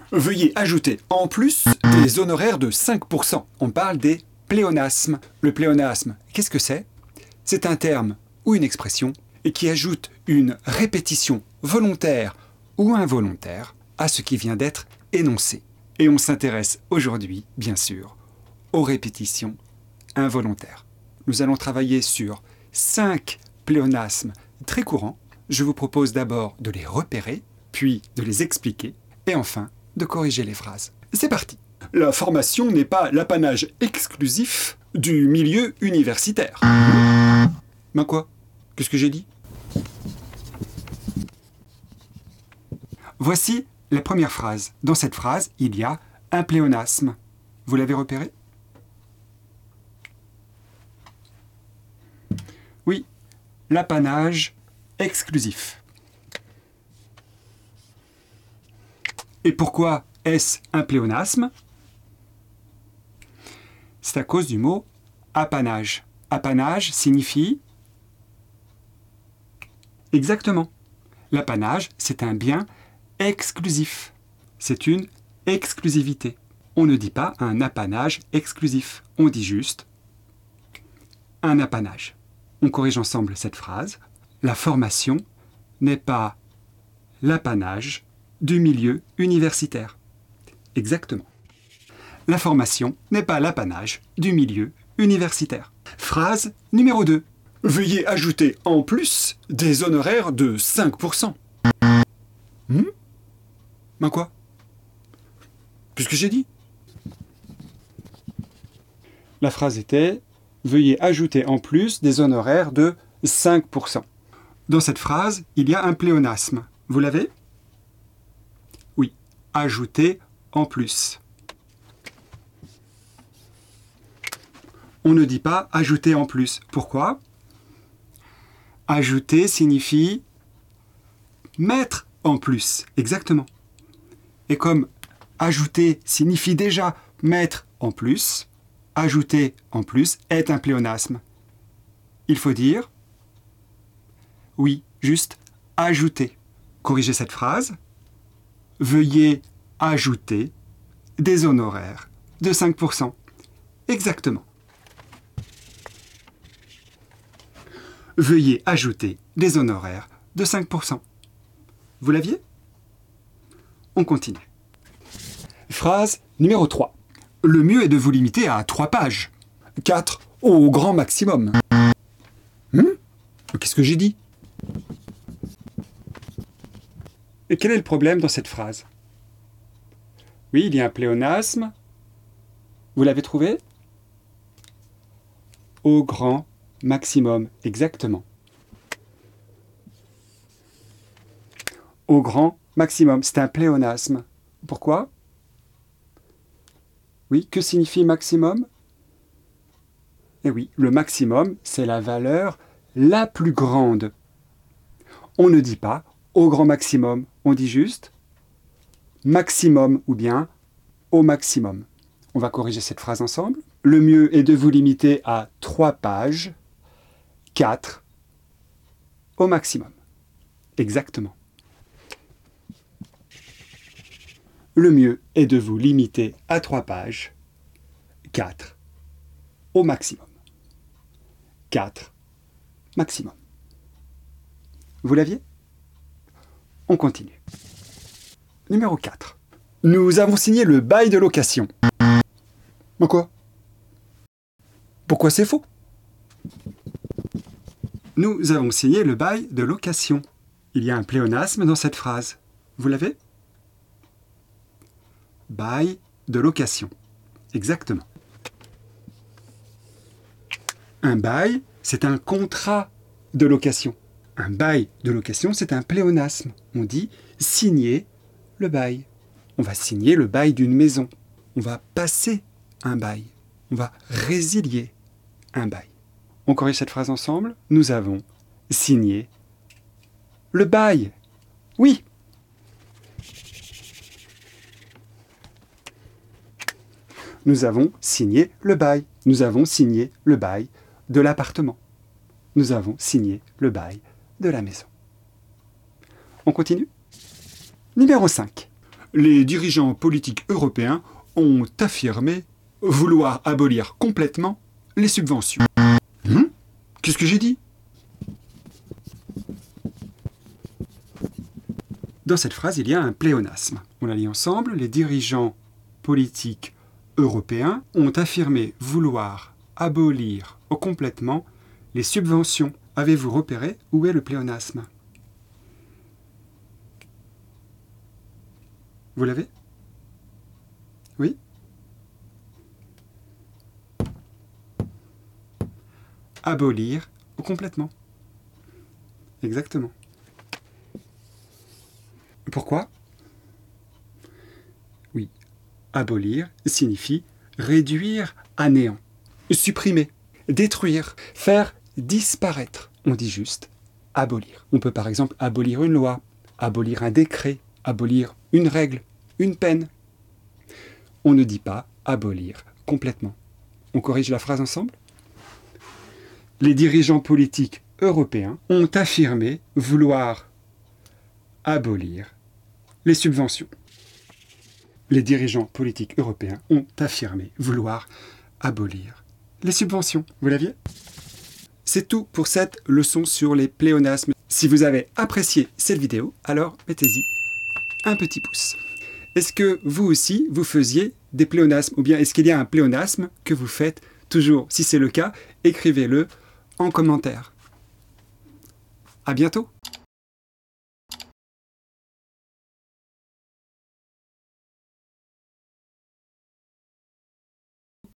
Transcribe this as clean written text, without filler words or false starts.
Veuillez ajouter en plus des honoraires de 5%. On parle des pléonasmes. Le pléonasme, qu'est-ce que c'est? C'est un terme ou une expression qui ajoute une répétition volontaire ou involontaire à ce qui vient d'être énoncé. Et on s'intéresse aujourd'hui, bien sûr, aux répétitions involontaires. Nous allons travailler sur 5 pléonasmes très courants. Je vous propose d'abord de les repérer, puis de les expliquer, et enfin de corriger les phrases. C'est parti! La formation n'est pas l'apanage exclusif du milieu universitaire. Ben quoi? Qu'est-ce que j'ai dit? Voici la première phrase. Dans cette phrase, il y a un pléonasme. Vous l'avez repéré? Oui, l'apanage exclusif. Et pourquoi est-ce un pléonasme? C'est à cause du mot apanage. Apanage signifie... Exactement. L'apanage, c'est un bien exclusif. C'est une exclusivité. On ne dit pas un apanage exclusif. On dit juste un apanage. On corrige ensemble cette phrase. La formation n'est pas l'apanage du milieu universitaire. Exactement. La formation n'est pas l'apanage du milieu universitaire. Phrase numéro 2. Veuillez ajouter en plus des honoraires de 5%. Ben quoi? Qu'est-ce que j'ai dit? La phrase était « Veuillez ajouter en plus des honoraires de 5%. » Dans cette phrase, il y a un pléonasme. Vous l'avez? Oui. Ajouter en plus. On ne dit pas ajouter en plus. Pourquoi? Ajouter signifie mettre en plus. Exactement. Et comme ajouter signifie déjà mettre en plus, ajouter en plus est un pléonasme. Il faut dire oui, juste ajouter. Corrigez cette phrase. Veuillez ajouter des honoraires de 5%. Exactement. Veuillez ajouter des honoraires de 5%. Vous l'aviez? On continue. Phrase numéro 3. Le mieux est de vous limiter à 3 pages. 4 au grand maximum. Qu'est-ce que j'ai dit? Et quel est le problème dans cette phrase? Oui, il y a un pléonasme. Vous l'avez trouvé? Au grand maximum, exactement. Au grand maximum, c'est un pléonasme. Pourquoi? Oui, que signifie maximum? Eh oui, le maximum, c'est la valeur la plus grande. On ne dit pas au grand maximum, on dit juste maximum ou bien au maximum. On va corriger cette phrase ensemble. Le mieux est de vous limiter à 3 pages, 4 au maximum. Exactement. Le mieux est de vous limiter à 3 pages, 4 au maximum. 4 maximum. Vous l'aviez? On continue. Numéro 4. Nous avons signé le bail de location. Mais quoi? Pourquoi c'est faux? Nous avons signé le bail de location. Il y a un pléonasme dans cette phrase. Vous l'avez? Bail de location. Exactement. Un bail, c'est un contrat de location. Un bail de location, c'est un pléonasme. On dit signer le bail. On va signer le bail d'une maison. On va passer un bail. On va résilier un bail. On corrige cette phrase ensemble. Nous avons signé le bail. Oui. Nous avons signé le bail. Nous avons signé le bail de l'appartement. Nous avons signé le bail de la maison. On continue? Numéro 5. Les dirigeants politiques européens ont affirmé vouloir abolir complètement les subventions. Qu'est-ce que j'ai dit? Dans cette phrase, il y a un pléonasme. On la lit ensemble. Les dirigeants politiques européens ont affirmé vouloir abolir complètement les subventions. Avez-vous repéré où est le pléonasme? Vous l'avez? Oui? Abolir complètement. Exactement. Pourquoi? Oui, abolir signifie réduire à néant, supprimer, détruire, faire disparaître. On dit juste abolir. On peut par exemple abolir une loi, abolir un décret, abolir une règle, une peine. On ne dit pas abolir complètement. On corrige la phrase ensemble? Les dirigeants politiques européens ont affirmé vouloir abolir les subventions. Les dirigeants politiques européens ont affirmé vouloir abolir les subventions. Vous l'aviez? C'est tout pour cette leçon sur les pléonasmes. Si vous avez apprécié cette vidéo, alors mettez-y un petit pouce. Est-ce que vous aussi, vous faisiez des pléonasmes? Ou bien est-ce qu'il y a un pléonasme que vous faites toujours? Si c'est le cas, écrivez-le en commentaire. À bientôt!